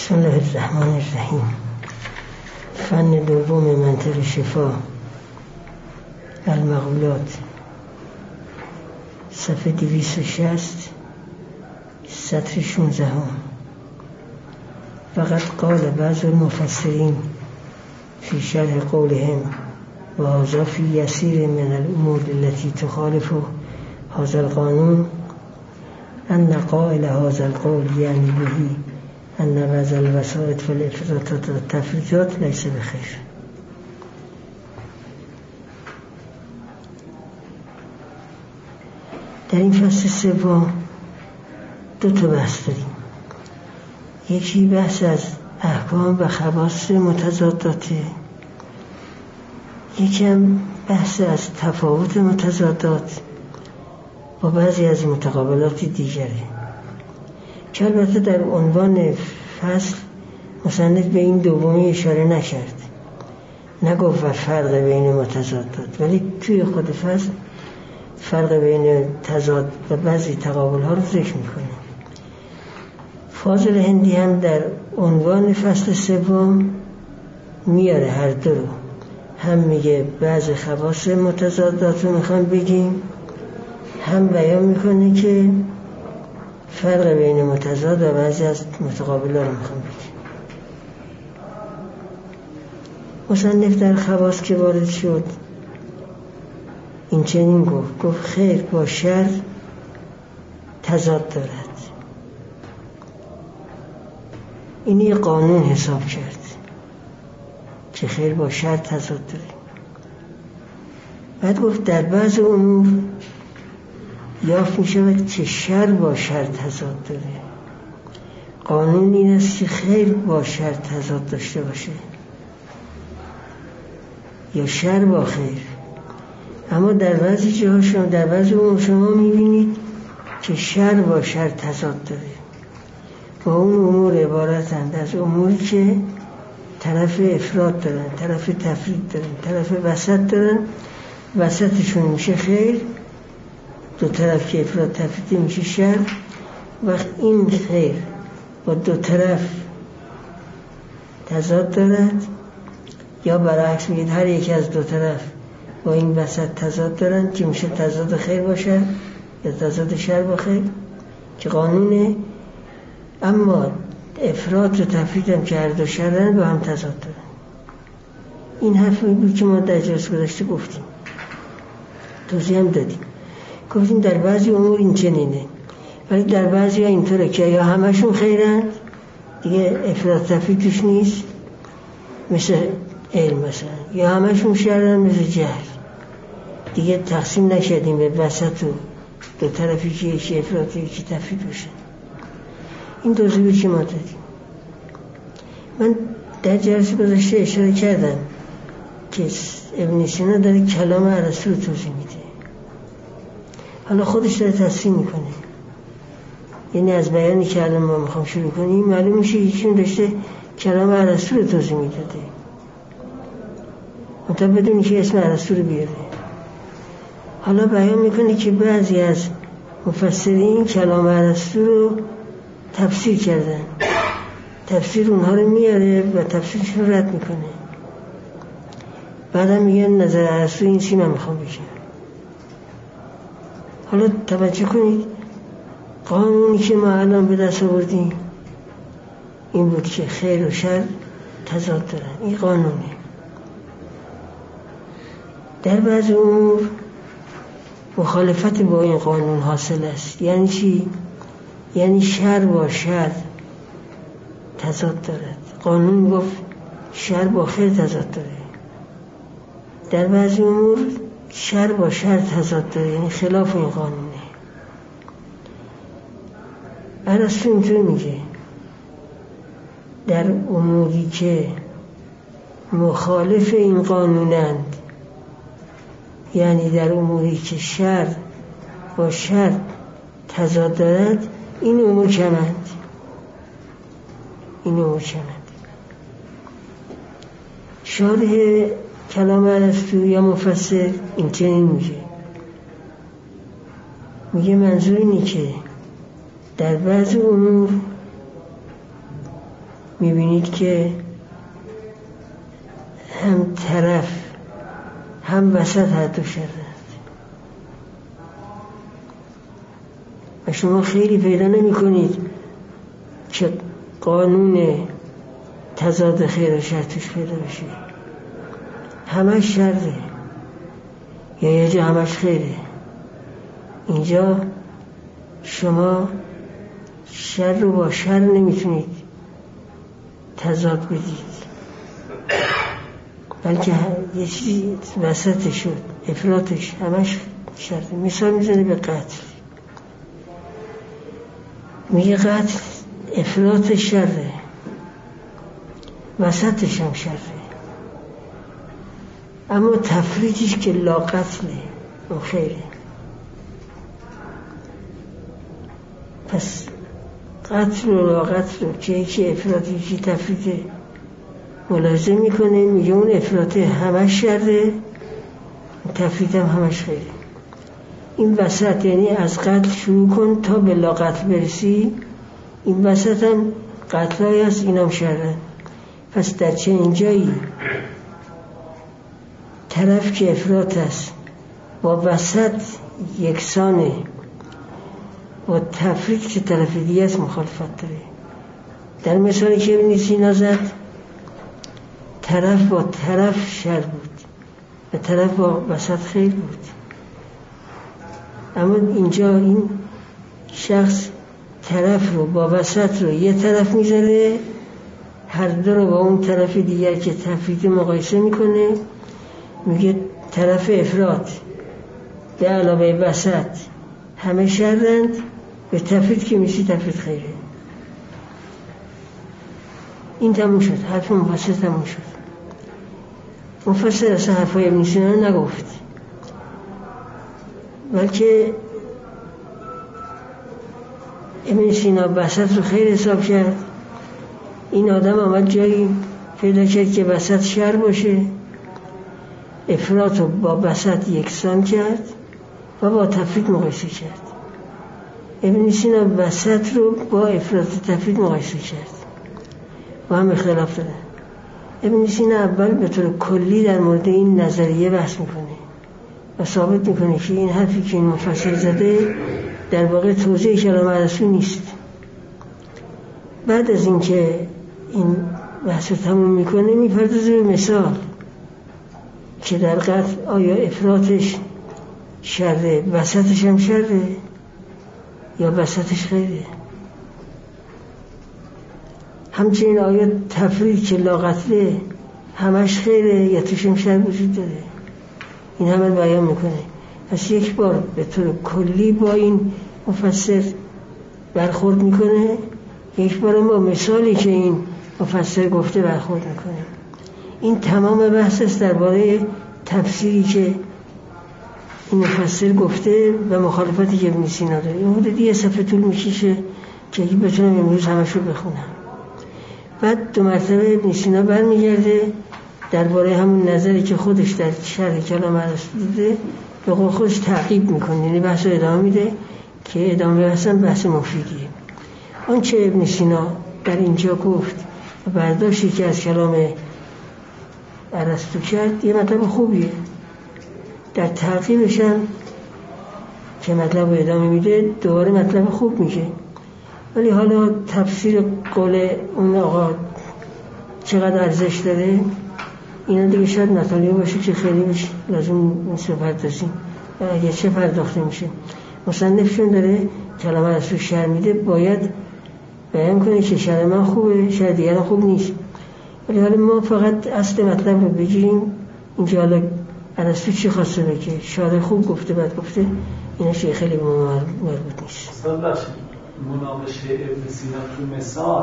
بسم الله الرحمن الرحیم. فن دوم منطق شفا، المقولات، صفحه 260، سطر 16. فقط قال بعض المفسرین فی شرح قولهم و هذا فی یسیر من الامور التي تخالف هذا القانون ان قائل هذا القول یعنی به ان بعض الوسائط و الافراطات و التفریطات لیس بخیر. در این فصل سوم دو تا بحث داریم. یکی بحث از احکام و خواص متضاداته، یکم بحث از تفاوت متضادات با بعضی از متقابلات دیگره که البته در عنوان فصل مصنف به این دومی اشاره نکرد، نگفت فرق بین متضادات، ولی توی خود فصل فرق بین تضاد و بعضی تقابل ها رو ذکر میکنه. فاضل هندی هم در عنوان فصل سوم میاره هر دو رو، هم میگه بعض خواص متضادات رو میخوام بگیم، هم بیان میکنه که فرق بین متضاد و بعضی از متقابلات رو میخوام بگیم. مصنف در خواص که وارد شد این چنین گفت خیر با شر تضاد دارد. این یه قانون حساب کرد که خیر با شر تضاد داره. بعد گفت در بعض امور یافت می شود که شر با شر تضاد داره. قانون این است که خیر با شر تضاد داشته باشه یا شر با خیر. اما در بعضی جاها شما در بعضی امور شما می بینید که شر با شر تضاد داره. و اون امور عبارتند از اموری که طرف افراط دارن، طرف تفرید دارن، طرف وسط دارن. وسطشون میشه خیر، دو طرف که افراط تفرید میشه شر. وقت این خیر با دو طرف تضاد دارد، یا برعکس میگید هر یکی از دو طرف با این وسط تضاد دارن که میشه تضاد خیر با شر یا تضاد شر با خیر که قانونه. اما افراط و تفرید هم که هر دو شرن با هم تضاد دارن. این حرف بود که ما در جلسه گذشته گفتیم، توضیح هم دادیم. گفتیم در بعضی امور این چنینه، ولی در بعضی ها اینطوره که یا همشون خیرن دیگه افراط تفرید توش نیست مثل علم مثلا، یا همشون شرن مثل جهل، دیگه تقسیم نشدیم به وسط و دو طرفی که یکی افراط یکی تفرید باشه. این توضیحی که ما دادیم. من در جلسه گذشته اشاره کردم که ابن سینا داره کلام ارسطو رو توضیح میده، حالا خودش داره تصحیح میکنه. یعنی از بیانی که الان ما میخوام شروع کنیم معلوم میشه یکیشون داشته کلام ارسطو رو توضیح میداده، منتها بدونی که اسم ارسطو رو بیاره. حالا بیان میکنه که بعضی از مفسرین کلام ارسطو رو تفسیر کردن، تفسیر اونها رو میاره و تفسیرشون رو رد میکنه. بعدم میگن نظر ارسطو این سی من میخوام بگم. حالا توجه کنید، قانونی که ما الان به دست آوردیم این بود که خیر و شر تضاد دارن. این قانونه. در بعض امور مخالفت با این قانون حاصل است. یعنی چی؟ یعنی شر با شر تضاد دارد. قانون گفت شر با خیر تضاد داره. در بعضی امور شر با شر تضاد داره، یعنی خلاف این قانونه. ارسطو اینطور میگه در اموری که مخالف این قانونند، یعنی در اموری که شر با شر تضاد دارد، این امور کمند. این امور کمند. شارح کلام ارسطو یا مفسر این چنین میگه منظور اینه که در بعض امور میبینید که هم طرف هم وسط هر دو شر است و شما خیلی پیدا نمی کنید که قانون تضاد خیر و شر توش پیدا بشه. همش شره یا یه جا همش خیره. اینجا شما شر رو با شر نمیتونید تضاد بدید، بلکه یه چیزی وسطش شد، افراطش همش شر. مثال میزنه به قتل، میگه قتل افراط شره، وسطش هم شره، اما تفریطش که لا قتله و خیره. پس قتل و لا قتل و که افراطی که تفریطه ملاحظه میکنه، میگه اون افراطه همش شره، تفریط هم همش خیره. این وسط یعنی از قتل شروع کن تا به لا قتل برسی، این وسط هم قتلای هست، این هم شره. پس در چه اینجایی طرف که افراط است با وسط یکسانه، با تفریط که طرف دیگه است مخالفت داره. در مثالی که ابن سینا زد، طرف با طرف شر بود و طرف با وسط خیر بود، اما اینجا این شخص طرف رو با وسط رو یه طرف میذاره، هر دو رو با اون طرف دیگر که تفریط مقایسه میکنه، میگه طرف افراط به علاوه وسط همه شرند، به تفریط که میشه تفریط خیره. این تموم شد، حرف مفصل تموم شد. مفصل اصلا حرفای ابن سینا رو نگفت، بلکه ابن سینا وسط رو خیر حساب کرد. این آدم آمد جایی پیدا کرد که وسط شر باشه، افراط رو با وسط یکسان کرد و با تفریط مقایسه کرد. ابن سینا وسط رو با افراط و تفریط مقایسه کرد و هم اختلاف دارن. ابن سینا اول به طور کلی در مورد این نظریه بحث میکنه و ثابت میکنه که این حرفی که این مفسر زده در واقع توضیح کلام رسول نیست. بعد از اینکه این بحث رو تموم میکنه، میپردازه به مثال که در قتل آیا افراطش شره وسطش هم شره یا وسطش خیره. همچنین آیا تفریط که لا قتله همش خیره یا توش هم شر وجود داره. این همه بیان میکنه. پس یک بار به طور کلی با این مفسر برخورد میکنه، یک بار با مثالی که این مفسر گفته برخورد میکنه. این تمام بحث است درباره تفسیری که این مفسر گفته و مخالفتی که ابن سینا داره. این حدود یه صفحه طول میکشه که بتونم امروز همش رو بخونم. بعد 2 مرتبه ابن سینا برمیگرده درباره همون نظری که خودش در شرح کلام رسول دیده به قول خودش تعقیب میکنه، یعنی بحث رو ادامه میده که ادامه بحث مفیدیه. آنچه ابن سینا در اینجا گفت و برداشتی که از کلام ارسطو کرد یه مطلب خوبیه. در تعقیبش هم که مطلب رو ادامه میده دوباره مطلب خوب میشه. ولی حالا تفسیر قول اون آقا چقدر ارزش داره، اینا دیگه شاید مطالبی باشه که خیلی بهش لازم نیست پردازیم و اگه چه پرداخته میشه. مصنفشون داره کلام رسول شرح میده، باید بیان کنه که شرح من خوبه، شرح دیگران خوب نیست. ولی حالا ما فقط اصل مطلب رو بگیریم. اینجا حالا ارسطو چی خواسته بگه، شارح خوب گفته بعد گفته، اینا چیه خیلی مربوط نیست. استاد بخشید مناقشه ابن سینا تو مثال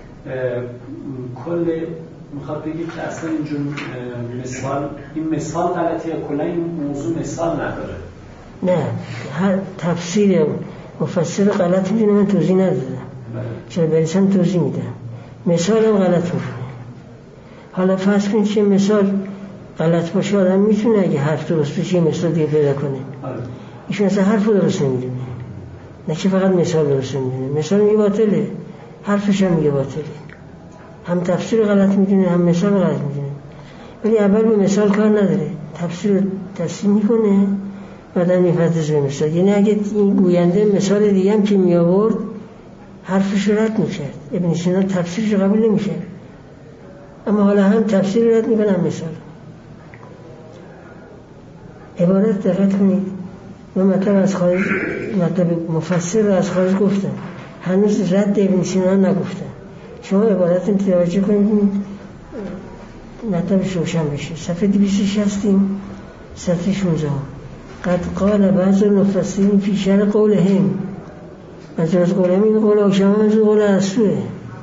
کل میخواد بگه که اصلا اینجور این مثال غلطیه، کلا این موضوع مثال نداره. نه، هر تفسیر مفسر غلط میدونه، من توضیح ندادم. چرا برسم توضیح میدم. مثال هم غلط میدونه. حالا فرض کنید که مثال غلط باشه، آدم میتونه اگه حرف درست بشه مثال دیگه پیدا کنه. ایشون اصلا حرف درست نمیدونه، نه که فقط مثال درست نمیدونه. مثال میگه باطله، حرفش هم میگه باطله. هم تفسیر غلط میدونه هم مثال غلط میدونه، ولی اول به مثال کار نداره، تفسیر رو تصحیح میکنه بعدم میپردازه به مثال. یعنی اگه این گوینده مثال دیگه هم که می آورد حرفش رو رد میکرد، ابن سینا تفسیرش رو قبول نمیکرد، اما حالا هم تفسیر رو رد میکنه هم مثال. عبارت دقت کنید، من مطلب از خارج، مطلب مفسر رو از خارج گفتم، هنوز رد ابن سینا نگفتم. شما عبارت رو توجه کنید مطلبش روشن بشه. صفحه 260 صفحه 16 قد قال بعض المفسرین فی شرح قولهم، منظور از قولهم این قول آشما، منظور قول ارسطوئه.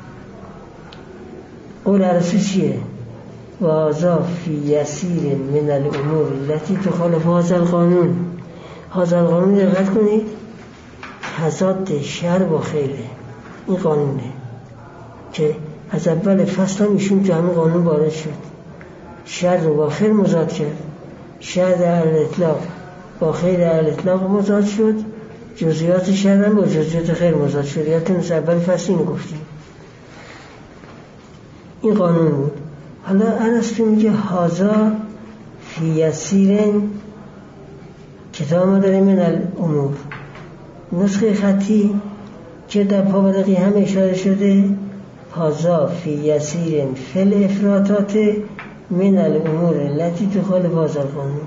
قول ارسطو چیه؟ وَهَذَا فی یسیر من الامور التي تخالف هذا القانون. هذا القانون دقت کنید تضاد شر با خیره، این قانونه که از اول فصل هم ایشون تو همین قانون وارد شد، شر رو با خیر مضاد کرد، شر در الاطلاق با خیر در الاطلاق مضاد شد، جزئیات شر هم با جزئیات خیر مضاد شد. یادتون از اول فصل اینو گفتیم، این قانون بود. حالا ارسطو میگه هازا فی یسیرن، کتاب ما داره من الامور، نسخه خطی که در پاورقی هم اشاره شده هازا فی یسیرن فل افراطات من الامور التي تخالف هذا القانون.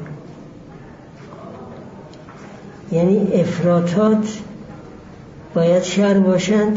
یعنی افراطات باید شر باشند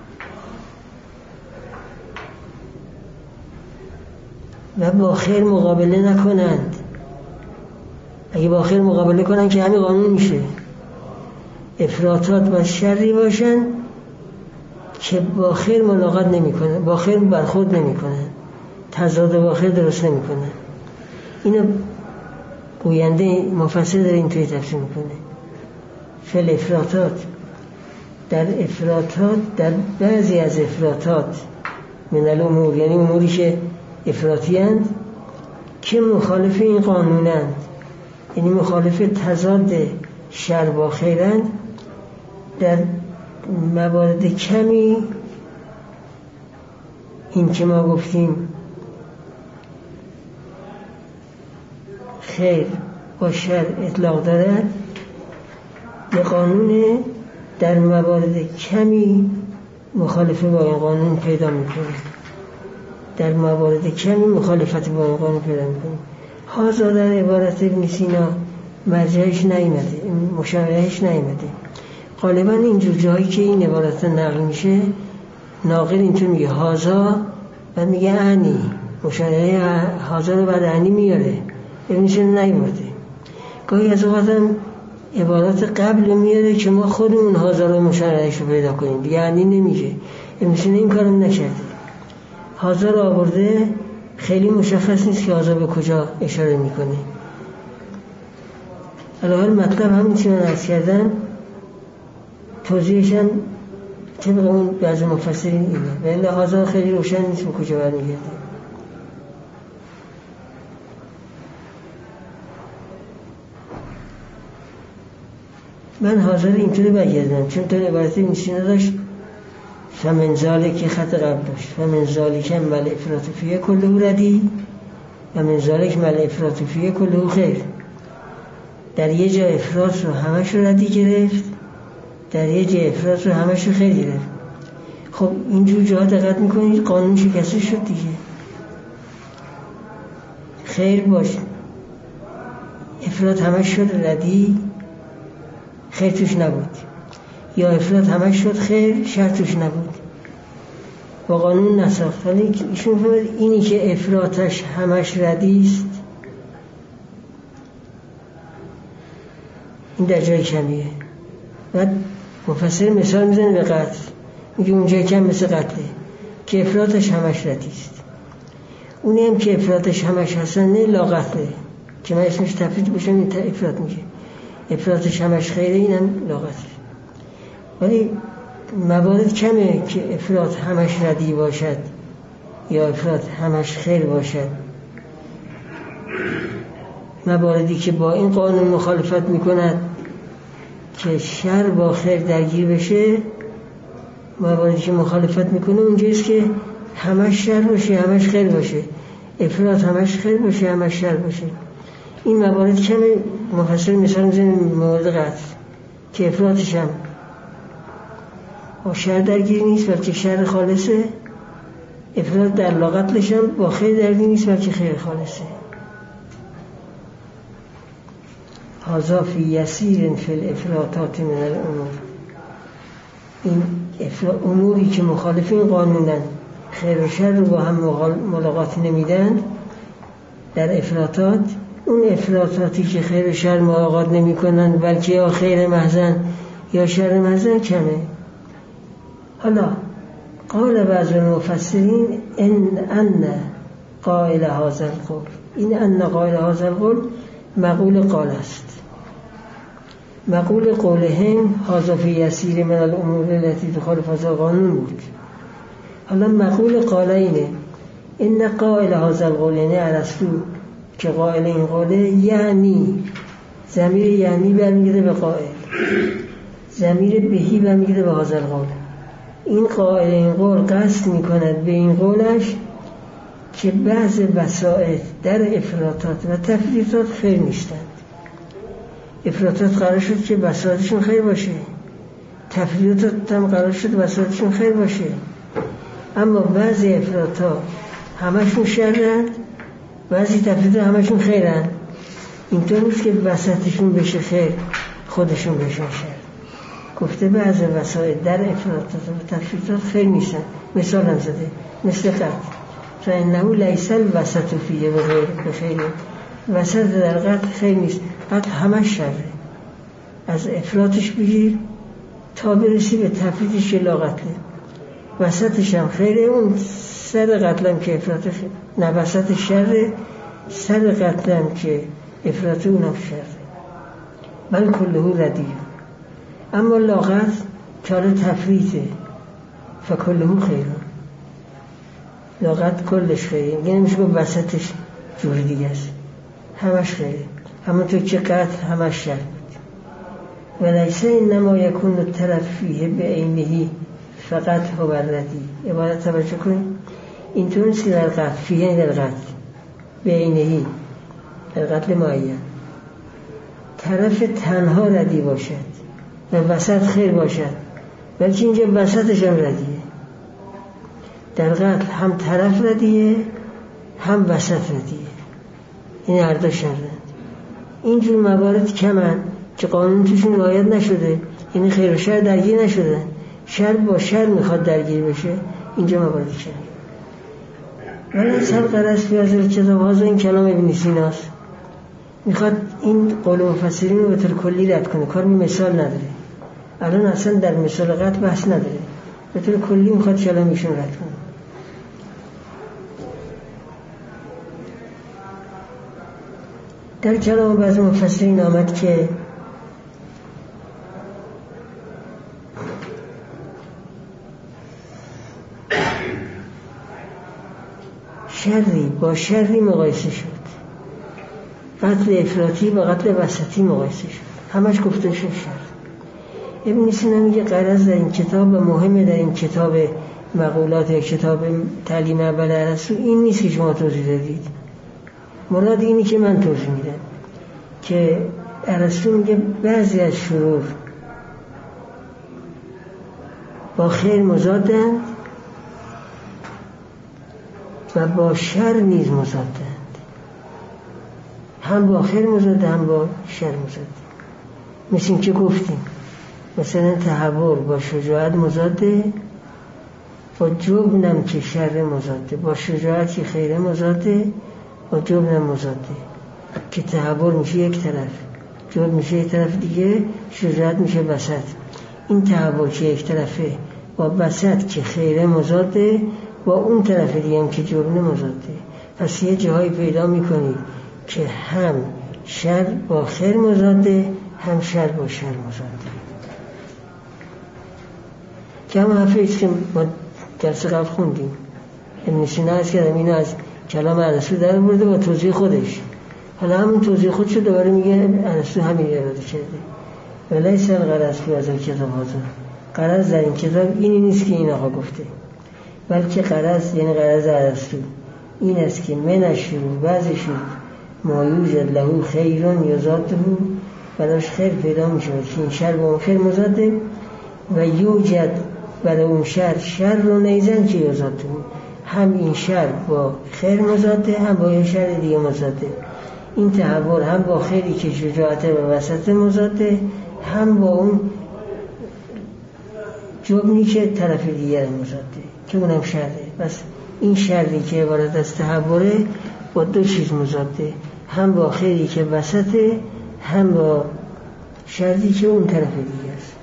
و با خیر مقابله نکنند. اگه با خیر مقابله کنند که همین قانون میشه. افراطات باید شری باشند که با خیر ملاقات نمیکنن، با خیر برخورد نمیکنن، تضاد با خیر درست نمیکنن. اینو گوینده مفسر داره اینطوری تفسیر میکنه. فل افراطات، در افراطات، در بعضی از افراطات من الامور، یعنی اموری که افراطی هستند که مخالف این قانونند، یعنی مخالف تضاد شر با خیرند، در موارد کمی این که ما گفتیم خیر با شر اطلاق دارد، یه قانون در موارد کمی مخالفه با این قانون پیدا میکنه، در موارد کمی مخالفت با این قانون پیدا میکنه. هازا در عبارت ابن سینا مرجعش نیامده، مشارحش نیامده. غالبا اینجور جایی که این عبارت نقل میشه ناقل اینطور میگه هازا و میگه انی، مشارحه هازا رو بعد انی میاره، ابن سینا نیامده. گاهی از اوقات هم عبارات قبل میاره که ما خودمون هازا رو مشارحش رو پیدا کنیم، دیگه انی نمیگه. ابن سینا این کارو نکرده، هازا رو آورده، خیلی مشخص نیست که هازا به کجا اشاره میکنه. الان مطلب همین چی من عرض کردم، توضیحشم طبق اون بعض مفسرین اینه، ولی هازا خیلی روشن نیست به کجا برمیگرده. من هازا رو اینطوری بگردم چون تو عبارتی میشینه داشت فمن ذالک خط قبل داشت، فمن ذالک مل افراط فیه کله ردی و من ذالک مل افراط فیه کله خیر. در یه جا افراط رو همش رو ردی گرفت، در یه جا افراط رو همش رو خیر گرفت. خب اینجور جاها دقت میکنید قانون شکسته شد دیگه. خیر باشه، افراط همش شد ردی، خیر توش نبود، یا افراط همش شد خیر، شر توش نبود، با قانون نساخت. ولی ایشون فهمید اینی که افراطش همش ردیست این در جای کمیه. بعد مفسر مثال میزنه به قتل، میگه اونجای کم مثل قتله که افراطش همش ردیست. اونی هم که افراطش همش هستن نه لا قتله که من اسمش تفرید باشم، این افراط میگه افراطش همش خیره، اینم لا قتله. ولی موارد کمه که افراط همش ردی باشد یا افراط همش خیر باشد. مواردی که با این قانون مخالفت میکند که شر با خیر درگیر بشه، مواردی که مخالفت میکنه اونجاست که همش شر باشه همش خیر باشه، افراط همش خیر باشه همش شر باشه. این موارد کمی مفصل مثال میزنه مورد قتل که افراطش هم با شر درگیر نیست بلکه شر خالصه، افراط در قتلش هم با خیر درگیر نیست بلکه خیر خالصه. هذا فی یسیر فی الافراطات من الامور، این اموری که مخالف این قانونن خیر و شر رو با هم ملاقات نمیدن در افراطات، اون افراطاتی که خیر و شر ملاقات نمی کنن بلکه یا خیر محضن یا شر محضن کمه. حالا قال بعض المفسرین ان قائل هذا القول، این ان قائل هذا القول مقول قال است، مقول قولهم هذا فی یسیر من الامور التي تخالف هذا قانون بود. حالا مقول قال اینه ان قائل هذا القول، یعنی ارسطو که قائل این قوله، یعنی ضمیر یعنی برمیگرده به قائل، ضمیر بهی برمیگرده به هذا القول. این قائل این قول قصد میکند به این قولش که بعض وسائط در افراطات و تفریطات خیر نیستند. افراطات قرار شد که وسائطشون خیر باشه، تفریطات هم قرار شد وسائطشون خیر باشه، اما بعضی افراطات همشون شرن، بعضی تفریطات همشون خیرن. اینطور نیست که وسطشون بشه خیر خودشون بشن شر. گفته بعضی وسائط در افراطات و تفریطات خیر نیستن. مثال هم زده مثل قتل، فانه لیس الوسط فیه بخیر، وسط در قتل خیر نیست، قتل همش شره، از افراطش بگیر تا برسی به تفریطش که لا قتله، وسطش هم خیره، اون سر قتلم که افراط خیر نه، وسط شره، سر قتلم که افراط اونم شره، بل کله ردیه. اما لا قتل چاره تفریطه فکله خیره، لا قتل کلش خیره، یعنی نمیشه که وسطش جور دیگه است، همش خیره، همونطور که قتل همش شر بود. ولیسه انما یکون الطرف فیه بعینه فقط هو ردی. عبارت توجه کنید، اینطور نیست که در قتل فیه در قتل بعینه در قتل معین طرف تنها ردی باشد و وسط خیر باشد، بلکه اینجا وسطش هم ردیه. در قتل هم طرف ردیه هم وسط ردیه، این هر دو شرند. اینجور موارد کمن که قانون توشون رعایت نشده، یعنی خیر و شر درگیر نشدن، شر با شر میخواد درگیر بشه، اینجا موارد شر. ولی سر قرص بیازر کتاب هازا این کلام ابن سیناست، میخواد این قول مفسرین رو به طور کلی رد کنه، کار می مثال نداره. الان اصلا در مثال قطع بحث نداره، به طور کلی میخواد کلام ایشون رد کنه. در کلام بعض مفسرین آمد که شری با شری مقایسه شد، قتل افراطی با قتل وسطی مقایسه شد، همش گفته شد شر. ابن سینا میگه غرض در این کتاب و مهمه در این کتاب مقولات یا کتاب تعلیم اول ارسطو این نیست که شما توضیح دادید، مراد اینی که من توضیح میدم که ارسطو میگه بعضی از شرور با خیر مضادند و با شر نیز مضادند، هم با خیر مضاد هم با شر مضاد. مثل این که گفتیم مثلا تحول با شجاعت مضاده، با جبنم که شر مضاده، با شجاعت که خیر مضاده، با جبنم مضاده، که تحول میشه یک طرف، جبن میشه یک طرف دیگه، شجاعت میشه وسط. این تحول که یک طرفه با وسط که خیر مضاده، با اون طرف دیگه هم که جبن مضاده. پس یه جاهایی پیدا میکنید که هم شر با خیر مضاده، هم شر با شر مضاده. که همون حرفیست که ما درس قبل خوندیم، ابن سینا از کردم اینو از کلام ارسطو در برده با توضیح خودش، حالا همون توضیح خودشو دوباره میگه ارسطو همین اراده کرده. ولیس الغرض فی هذا الکتاب هذا، غرض در این کتاب اینی نیست که این آقا گفته، بلکه غرض یعنی غرض ارسطو این است که منش بعضش ما یوجد له خیرون یزاده براش خیر پیدا می شود که این شر با اون خیر مزاده و یوجد برای اون شر رو نیزن که یزاده هم این شر با خیر مزاده هم با این شر دیگه مزاده. این تحول هم با خیری که شجاعته و وسط مزاده هم با اون جبنی که طرف دیگر مزاده که اونم شره. بس این شری که عبارت از تحوله با دو چیز مزاده، هم با خیری که وسطه هم با شری که اون طرف دیگر است.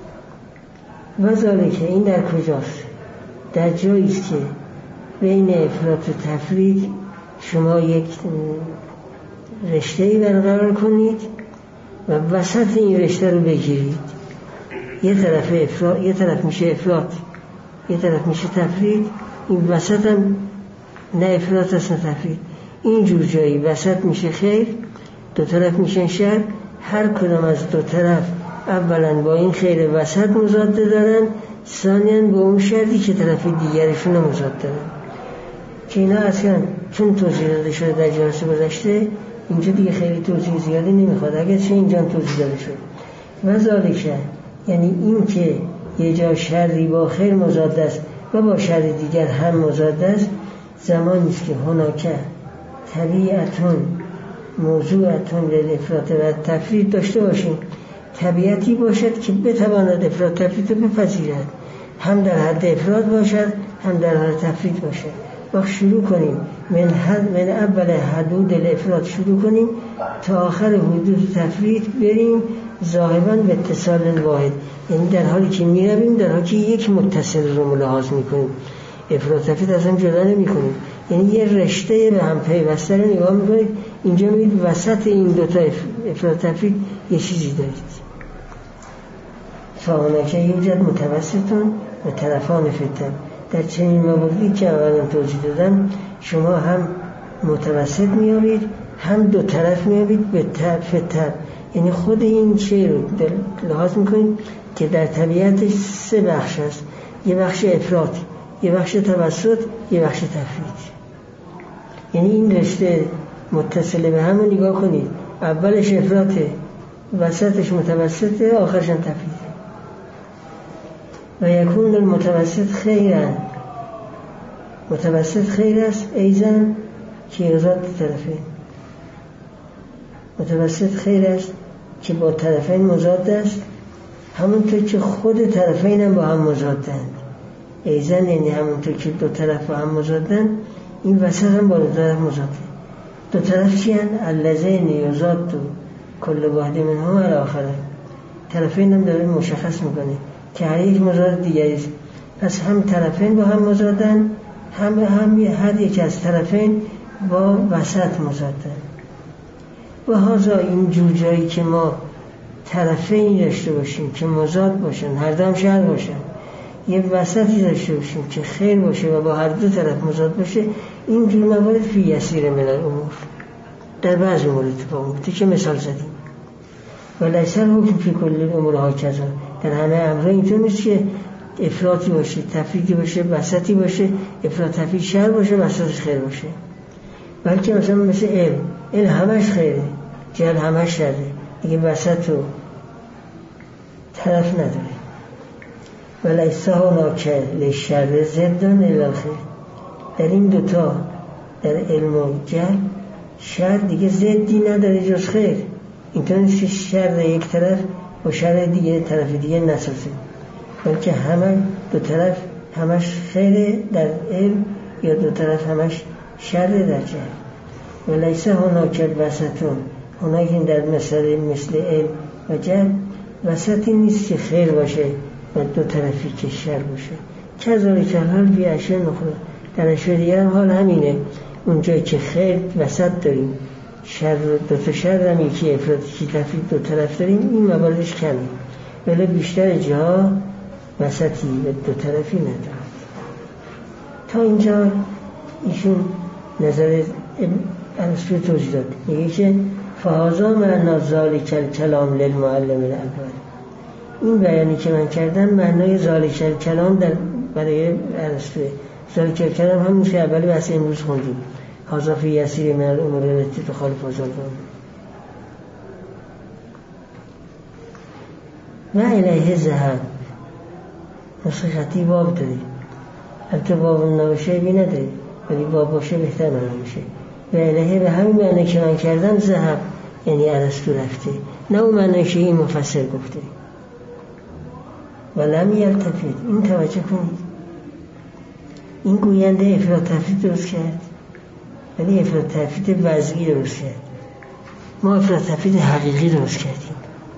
و ذالکه این در کجاست؟ در جاییست که بین افراط و تفرید شما یک رشته‌ای برقرار کنید و وسط این رشته رو بگیرید. یه طرف افراط، یه طرف میشه افراط، یه طرف میشه تفرید. این وسط هم نه افراط است نه تفرید. این جور جایی وسط میشه خیر، دو طرف میشن شر. هر کدام از دو طرف اولا با این خیر وسط مضاده دارن، ثانیاً با اون شری که طرف دیگرشون مضاد دارن که اینا اصلا چون توضیح داده شده در جلسه گذشته اینجا دیگه خیلی توضیح زیادی نمیخواد، اگر چه اینجا توضیح داده شده. و ذالکه یعنی این که یه جا شری با خیر مضاد است و با شر دیگر هم مضاد است، زمانی است که هناکه طبیعتون موضوعتون للافراط و تفرید داشته باشیم، طبیعتی باشد که بتواند افراط تفرید رو بپذیرد، هم در حد افراط باشد هم در حد تفرید باشد. وقت شروع کنیم من اول حدود الافراط شروع کنیم تا آخر حدود تفرید بریم ذاهباً به اتصال واحد، یعنی در حالی که میرویم در حالی که یک متصل رو ملاحظ میکنیم، افراط تفرید از هم جدا نمیکنیم، یعنی یه رشته به هم پیوسته رو نگاه میکنید. اینجا میگید وسط این دوتا افراط تفرید یه چیزی دارید. فاهناکه یوجد متوسطون و طرفان فتن. در چنین مواردی که اولا توضیح دادم شما هم متوسط میابید هم دو طرف میابید به فتن، یعنی خود این چه رو لحاظ میکنید که در طبیعتش سه بخش هست، یه بخش افراط، یه بخش توسط، یه بخش تفرید. یعنی این رشته متصله به همون نگاه کنید، اولش افراطه، وسطش متوسطه، آخرش هم تفریده. و یکون المتوسط خیرن، متوسط خیر است ایزن که یزاد طرفین، متوسط خیر است که با طرفین مضاد است، همونطور که خود طرفین هم با هم مضادند. ایزن یعنی همونطور که دو طرف با هم مضادند، این وسط هم با دو طرف مضاده. دو طرف چی هن؟ اللذین یزاد کل واحد منهم الاخر. طرفین هم داره مشخص میکنه که هر یک مضاد دیگری است. پس هم طرفین با هم مضادن، هم هر یک از طرفین با وسط مضادن. و هازا این جور جایی که ما طرفین داشته باشیم که مضاد باشن، هر دو هم شر باشن، یه وسطی داشته باشیم که خیر باشه و با هر دو طرف مضاد باشه، این جور موارد فی یسیر من الامور، در بعض امور اتفاق میفته که مثال زدیم. و لیس الحکم فی کل الامور هکذا، در همه امرها اینطور نیست که افراطی باشه، تفریطی باشه، وسطی باشه، افراط تفرید شر باشه، وسطش خیر باشه. بلکه مثلا مثل علم همش خیره، جهل همش شره، دیگه وسط و طرف نداره. و لیس هناک للشر ضدن الی الخیر. در این دوتا، در علم و جهل، شر دیگه ضدی نداره جز خیر. اینطور نیست که شر یک طرف و شر دیگه طرف دیگه نسازه، بلکه همه دو طرف همش خیره در علم یا دو طرف همش شر در جهل. و لیس هناک وسطون، هناک در مثل علم و جهل وسطی نیست که خیر باشه و دو طرفی که شر باشه. کذالک الحال فی اشیاء اخری، در اشیاء دیگر حال همینه. اونجایی که خیر وسط داریم، شر دو تا شر هم یکی افراط یکی تفرید دو طرف داریم، این مواردش کمه، ولی بیشتر جاها وسطی و دو طرفی ندارد. تا اینجا ایشون نظر ارسطو توضیح داد، میگه که فهذا معنا ذالک الکلام للمعلم الاول. این بیانی که من کردم معنای ذالک الکلام برای ارسطو، مثال کرکر هم همون که اولی بحث امروز خوندیم، هذا فی یسیر من الامور التی تخالف هذا القانون. و الیه ذهب نسخه خطی باب داری، البته باب نباشه بی نداری، ولی باب باشه بهتر معنا میشه. و الیه به همین معنی که من کردم ذهب یعنی ارسطو رفته، نه اون معنی که این مفسر گفته. و لم یلتفت، این توجه کنید، این گوینده افراط تفرید درست کرد ولی افراط تفرید وضعی درست کرد، ما افراط تفرید حقیقی درست کردیم.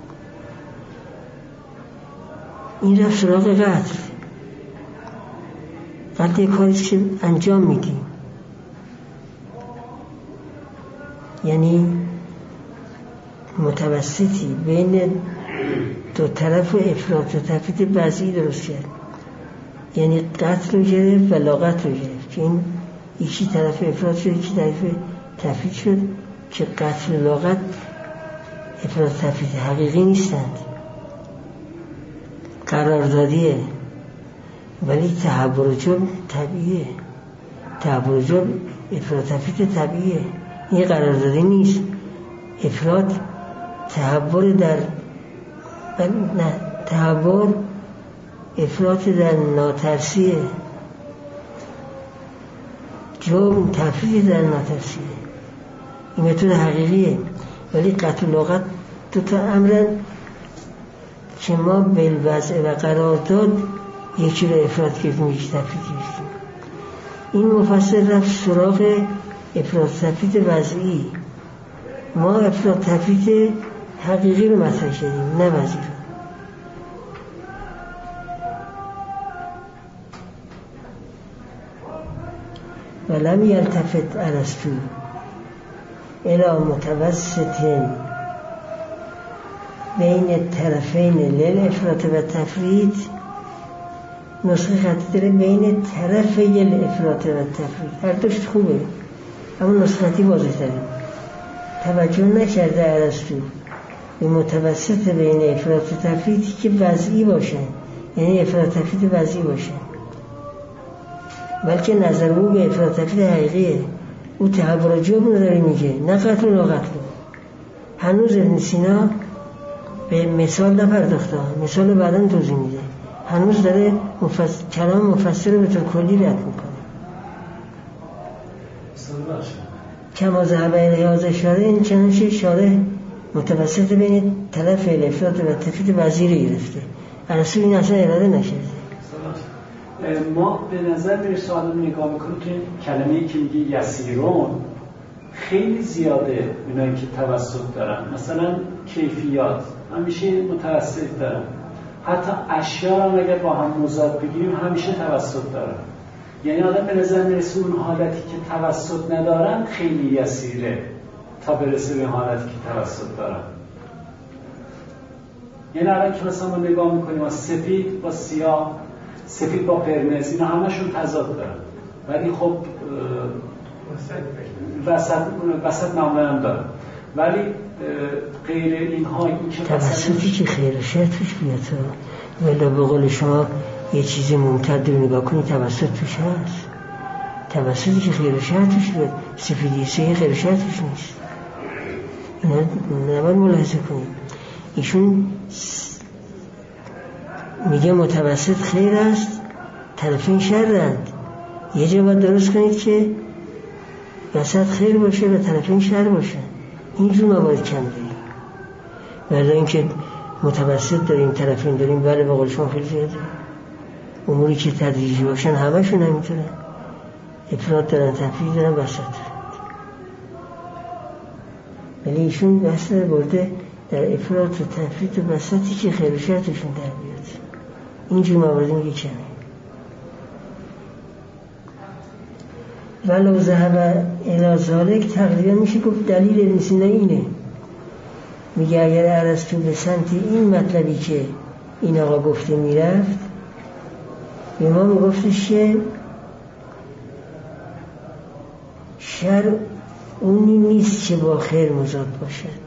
این رفت سراغ قتل یک کاریست که انجام میدیم، یعنی متوسطی بین دو طرف و افراط و تفرید وضعی درست کرد، یعنی قتل رو گرفت و لاقت رو گرفت که این یکی طرف افراط شد یکی طرف تفرید شد که قتل و لاقت افراط و تفرید حقیقی نیستند، قراردادیه، ولی تحول و جرم طبیعیه، تحول و جرم افراط و تفرید طبیعیه، این قراردادی نیست. افراط تحول در نه تحول افراط در ناترسیه، جرم تفرید در ناترسیه، این متد حقیقیه. ولی قتل و لاقت دو تا امرن که ما بالوضع و قرارداد یکی رو افراط کردیم یکی تفرید کردیم. این مفسر رفت سراغ افراط تفرید وضعی، ما افراط تفرید حقیقی رو مطرح کردیم نه وضعی رو. ولم یلتفت ارسطو الی متوسط بین طرفین للافراط و تفرید، نسخه خطی داره بین طرفی الافراط و تفرید، هر دوش خوبه اما نسخه خطی واضح داره. توجه نکرده ارسطو به متوسط بین افراط و تفریدی که وضعی باشه، یعنی افراط و تفرید وضعی باشه، بلکه نظر او به افراط و تفرید حقیقیه. او تحول و جرم رو داره میگه نه قتل و لاقتل. هنوز ابن سینا به مثال نپرداخته، مثال رو بعداً توضیح میده، هنوز داره کلام مفسر رو به طور کلی رد میکنه. کما ذهب الیه هذا الشارع، این چنانچه شارع متوسط بین طرف الافراط و تفرید وضعی رو گرفته، ارسطو این اصلا اراده نکرده. ما به نظر میرسه آدم نگاه میکنه که کلمه‌ای که میگه یسیرون خیلی زیاده، اینایی که توسط دارن، مثلا کیفیات همیشه متوسط دارن، حتی اشیاء هم اگر با هم مضاد بگیریم همیشه توسط دارن. یعنی آدم به نظر میرسه اون حالتی که توسط ندارن خیلی یسیره تا برسه به حالتی که توسط دارن. یعنی الان که مثلا ما نگاه میکنیم سفید با سیاه، سفید با قرمز، اینا همشون تضاد دارن، ولی خب وسط معمولا هم دارن، ولی غیر اینها این که توسطی که خیر و شر توش بیاد، ولی به قول شما یه چیزی ممتد رو نگاه کنی توسط توش هست، توسطی که خیر و شر توش بیاد، سفیدی سیاه خیر و شر توش نیست. اینا نباید ملاحظه کنید. ایشون میگه متوسط خیر است، طرفین شرند. یه جا باید درست کنید که وسط خیر باشه و طرفین شر باشه، اینجور نباید کم داریم. ولی اینکه متوسط داریم طرفین داریم، بله به قول شما خیلی زیاده. اموری که تدریجی باشن همشون نمیتونن، افراط دارن تفرید دارن وسط دارن. ولی ایشون بحث برده در افراط و تفرید و وسطی که خیر و شر توشون در بیاد. اینجور موارد میگه کمه. ولو ذهب الی ذلک تقریبا میشه گفت دلیل ابن سینا اینه. میگه اگر ارسطو به سمت این مطلبی که این آقا گفته میرفت، به ما میگفتش که شر اونی نیست که با خیر مضاد باشد.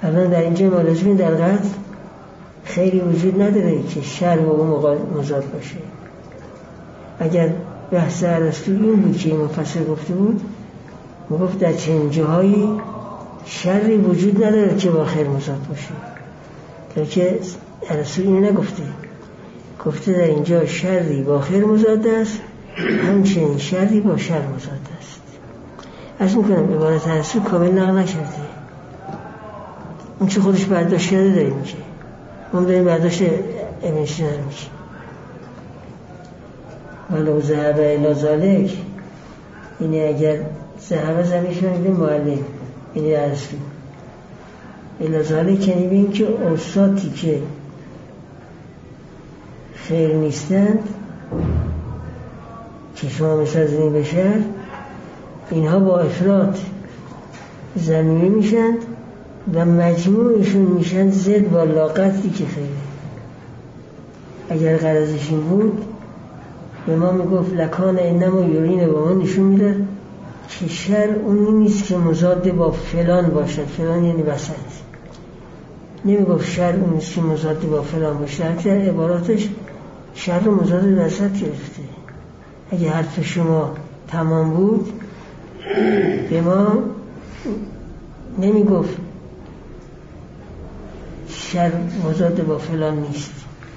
الان در اینجا ملاحظه در قتل خیلی وجود نداره که شر با اون مضاد باشه. اگر بحث ارسطو این بود که مفسر گفته بود، میگفت در چنین جاهایی شری وجود نداره که با خیر مضاد باشه، که ارسطو اینو نگفته، گفته در اینجا شری با خیر مضاد است، همچنین شری با شر مضاد است. عرض میکنم عبارت ارسطو کامل نقل نشده، اون چه خودش برداشت کرده داریم میشه، اون داریم برداشت ابن سینا رو میشه. ولو ذهب الی ذالک، یعنی اگر ذهب زمینش میگه معلم، یعنی ارسطو الی ذالک، یعنی ببین که اوصافی که خیر نیستند که شما مثل زنی بشر، اینها با افراط ضمیمی میشند و مجموعشون میشن ضد با لاقتی که خیره. اگر غرضش این بود به ما میگفت لکان انما یورین، با ما نشون میداد که شر اونی نیست که مضاد با فلان باشد، فلان یعنی وسط، نمیگفت شر اون نیست که مضاد با فلان باشد، در عباراتش شر رو مضاد وسط گرفته. اگه حرف شما تمام بود به ما نمیگفت شر مضاد با فلان نیست.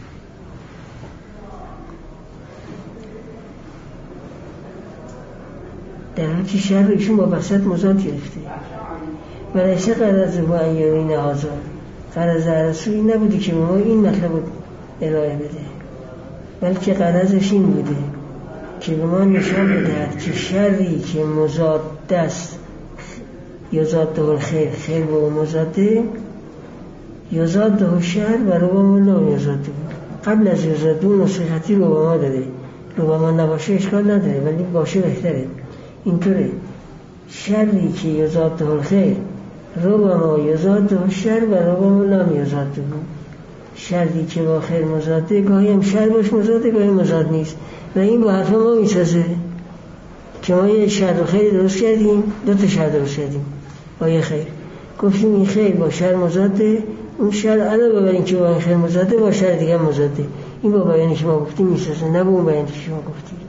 در حالی که شر رو ایشون با وسط مضاد گرفته. ولیسه غرض با ایارین آزاد، غرض ارسطو این نبوده که ما این مطلب رو ارائه بده، بلکه غرضش این بوده که به ما نشان بدهد که شری که مضاد است یزاده الخیر، خیر با اون مضاده، یزاده الشر و ربما لا یزاده بود. قبل از یزاده نصیحتی ربما داده، ربما نباشه اشکال نداره ولی باشه بهتره. اینطوره شری که یزاده الخیر ربما یزاده الشر و ربما لا یزاده بود. شری که با خیر مضاده، گاهی هم شر باش مضاده، گاهی مضاد نیست. و این با حرف ما میسازه که ما یه شر و خیر درست کردیم، دو تا شر درست کردیم با یه خیر، گفتیم این خیر با شر مضاده، اون شر علاوه بر این که با این خیر مضاده با شر دیگه مضاده. این با بیانی که ما گفتیم میسازه، نه با اون بیانی که شما گفتید.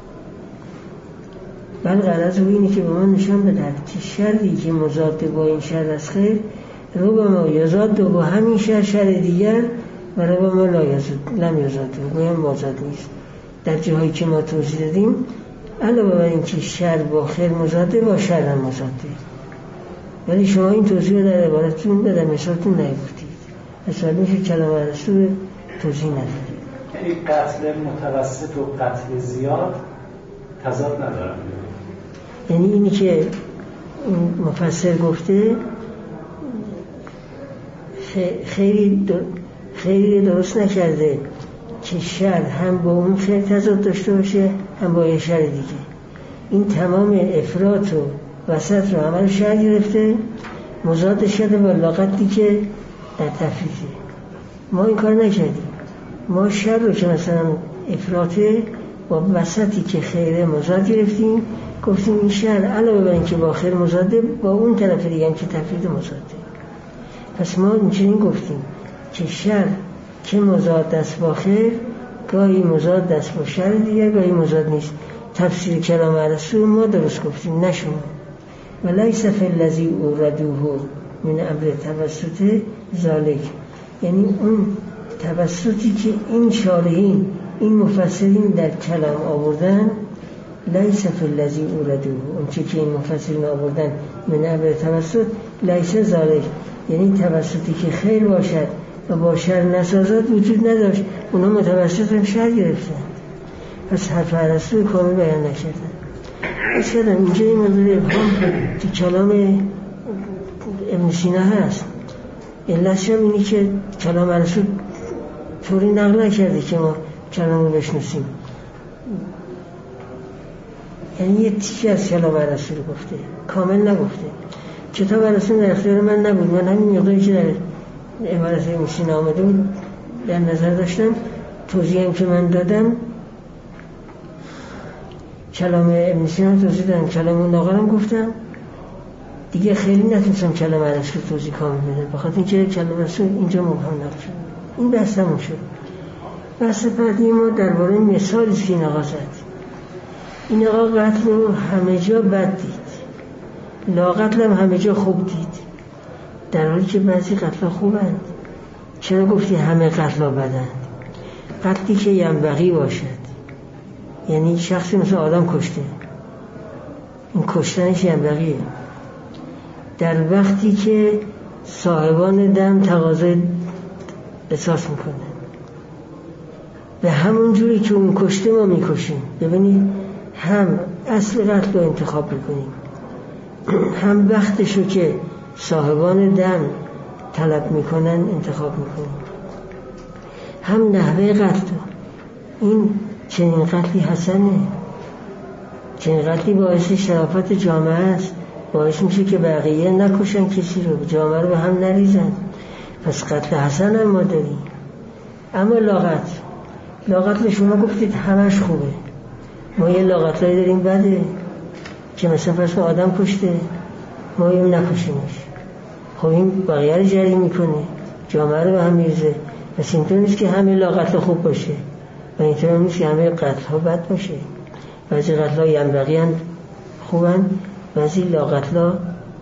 بل غرض او اینه که به ما نشان بدهد که شری که مضاده با این شر از خیر، ربما یزاده با همین شر دیگر و ربما لم یزاده، گویم مضاد نیست. در جاهایی که ما توضیح دادیم علاوه بر این که شر با خیر مضاده با شر هم مضاده، ولی شما این توضیح در عبارتون در مثالتون نگفتید. مثال میشه کلام ارسطو توضیح ندادید. یعنی قتل متوسط و قتل زیاد تضاد ندارن. یعنی اینی که مفسر گفته خیلی درست نکرده که شر هم با اون خیر تضاد داشته باشه هم با یه شر دیگه. این تمام افراط و وسط رو عمل شر گرفته، مضاد شده با لاقتی که در تفریطه. ما این کار نکردیم، ما شر رو که مثلا افراطه با وسطی که خیره مضاد گرفتیم، گفتیم این شر علاوه بر این که با خیر مضاده با اون طرف دیگه هم که تفریط مضاده. پس ما اینچنین گفتیم که شر که مضاد است با خیر، گاهی مضاد است با شر دیگر، گاهی مضاد نیست. تفسیر کلام ارسطو ما درست گفتیم، نه شما. ولیس فی الذی اوردوه من امر توسط ذالک، یعنی اون توسطی که این شارحین، این مفسرین در کلام آوردن، لیس فی الذی اوردوه، اون چی که این مفسرین آوردن من امر توسط، لیس ذالک، یعنی توسطی که خیر باشد و با شر نسازد وجود نداشت، اونا متوسط هم شر گرفتن. پس حرف ارسطو کامل بیان نکردن. از کردم اینجا این موضوع ابهام تو کلام ابن سینا هست. علتش هم اینی که کلام ارسطو طوری نقل نکرده که ما کلام رو بشناسیم، یعنی یه تیکه از کلام ارسطو رو گفته، کامل نگفته. کتاب ارسطو در اختیار من نبود، من همین مقداری که در عبارت ابن سینا آمده بود در نظر داشتم. توضیح هم که من دادم کلام ابن سینا توضیح دادم، کلام اون ناقلم گفتم. دیگه خیلی نتونستم کلمه ارسطو توضیح کامل بدم، بخاطر اینکه کلمه ارسطو اینجا مبهم نقل شد. این بحثمون شد. بحث بعدی ما درباره مثالی که این آقا زد. این آقا قتل رو همه جا بد دید، لاقتل هم همه جا خوب دید، در حالی که بعضی قتل‌ها خوبند. چرا گفتی همه قتل‌ها بدند؟ قتلی که ینبغی باشد، یعنی شخصی مثل آدم کشته، این کشتنش ینبغیه. در وقتی که صاحبان دم تقاضای قصاص میکنه، به همون جوری که اون کشته ما میکشیم. ببینید، هم اصل قتل رو انتخاب میکنیم، هم وقتشو که صاحبان دم طلب میکنن انتخاب میکنیم، هم نحوه قتل. این چنین قتلی حسنه، چنین قتلی باعث شرافت جامعه است، باعث میشه که بقیه نکشن کسی رو، جامعه رو به هم نریزن. پس قتل حسن هم ما داریم. اما لاقتل شما گفتید همش خوبه، ما یه لاقتلایی داریم بده که مثلا فرض آدم کشته، ما این نکشیمش، خب این بقیه رو جری میکنه، جامعه رو به هم میریزه. پس اینطور نیست که همه لاقتل خوب باشه و اینطور نیست که همه قتل ها بد باشه. بعضی قتل ها ینبغی هستند خوبن، بعضی لاقتل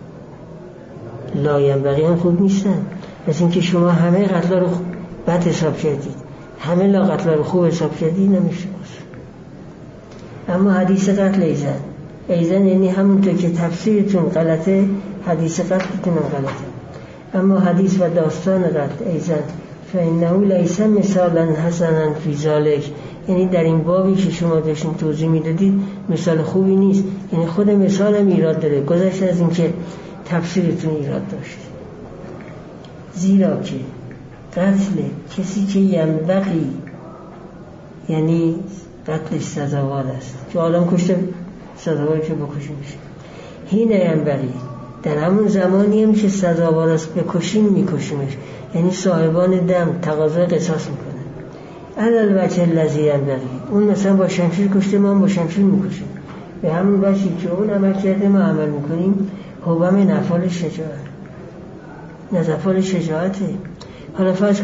لا ینبغی هم خوب نیستن. پس اینکه شما همه قتل ها رو بد حساب کردید، همه لاقتل ها رو خوب حساب کردید، نمیشه. اما حدیث قتل ایزن یعنی همونطور که تفسیرتون غلطه، حدیث قتلتون هم غلطه. اما حدیث و داستان قتل ایزن فإنه لیس مثالا حسنا فی ذلک، یعنی در این بابی که شما داشتین توضیح میدادید مثال خوبی نیست، یعنی خود مثال هم ایراد داره، گذشت از این که تفسیرتون ایراد داشت. زیرا که قتل کسی که ینبغی، یعنی قتلش سزاوار است، که آدم کشته سزاواری که بکشی میشه. هین ینبغی، در همون زمانی هم که سزاوار است بکشیم میکشیمش، یعنی صاحبان دم تقاضای قصاص میکنن. علل وجه الذی ینبغی، اون مثلا با شمشیر کشته، ما با شمشیر میکشیم، به همون وجهی که اون عمل کرده ما عمل میکنیم. حوام نفال شجاعت، نزفال شجاعته. حالا فرض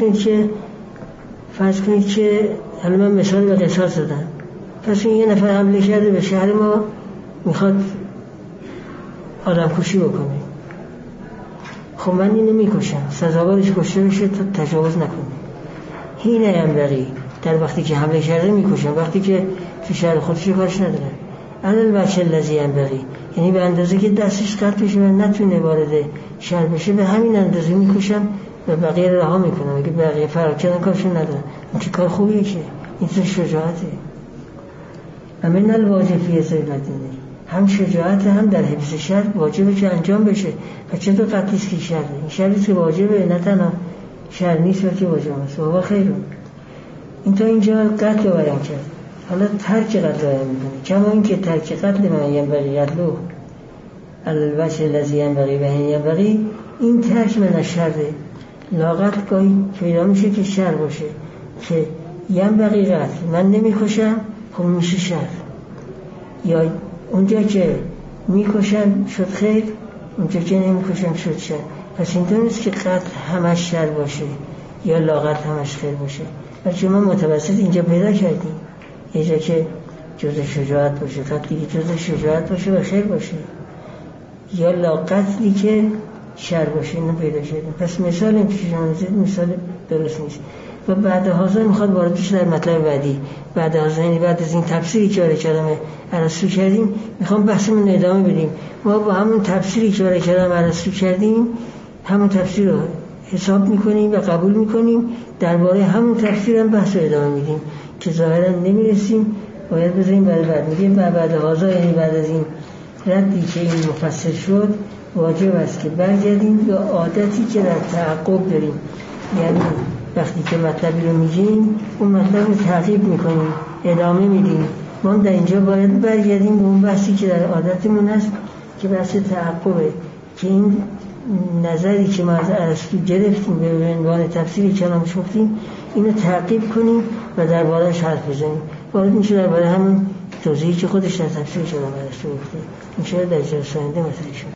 کنید که حالا من مثال به قصاص دادم، پس این یه نفر حمله کرده به شهر ما، میخواد آدم کشی بکنه، خب من اینو میکشم، سزاوارش کشته بشه تا تجاوز نکنه. هین ینبغی، در وقتی که حمله کرده میکشم، وقتی که تو شهر خودش کارش نداره. علل وجه الذی ینبغی، یعنی به اندازه که دستش قطع بشه و نتونه وارد شهر بشه، به همین اندازه میکشم و بقیه رها میکنم. اگه بقیه فرار کردن کارشون ندارن، این که کار خوبیه، که این تو شجاعته. و من الواجب فی ازای بدنه، هم شجاعت هم در حفظ شهر واجبه که انجام بشه. و چطور قتلیست که شهره؟ این شهریست که واجبه، نه تنها شهر نیست بلکه واجب است. و خیرون، این تا اینجا قتل رو بیان کرد. حالا ترک قتل رو بیان میکنه، کما این که ترک قتل من ینبغی قتلو علی الوجه الذی ینبغی و ینبغی، این ترک من شره. لاقت گاهی پیدا میشه که شر باشه، که ینبغی قتل، من نمیکشم، خب میشه شر. یا اونجا که میکشم شد خیر، اونجا که نمیکشم شد شر. پس این نیست که قتل همش شر باشه یا لاقت همش خیر باشه، بلکه ما متوسط اینجا پیدا کردیم، یه جا که جزء شجاعت باشه، قتلی که جزء شجاعت باشه و خیر باشه، یا لاقتلی که شر باشه، اینو پیدا کردیم. پس مثال این که شما زید مثال درست نیست. و بعد هازا میخواد وارد بشه در مطلب بعدی. بعد هازا یعنی بعد از این تفسیری که برای کلمه ارسطو کردیم، میخوام بحثمون ادامه بدیم. ما با همون تفسیری که برای کلمه ارسطو کردیم، همون تفسیر رو حساب میکنیم و قبول میکنیم، درباره همون تفسیر هم بحث رو ادامه میدیم که ظاهرا نمیرسیم، باید بذاریم برای بعد. میگیم بعد هازا یعنی بعد از این ردی که این مفسر شد، واجب است که برگردیم به عادتی که در تعقب داریم، یعنی وقتی که مطلبی رو میگیم اون مطلب رو تعقیب میکنیم، ادامه میدیم. ما در اینجا باید برگردیم به اون بحثی که در عادتمون هست که بحث تعقبه، که این نظری که ما از ارسطو گرفتیم به عنوان تفسیر کلامش گفتیم، اینو تعقیب کنیم و درباره‌اش حرف بزنیم. وارد میشه درباره همون توضیحی که خودش در تفسیر کلام ارسطو گفته. ان شاء الله در جلسه آینده مطرح شد.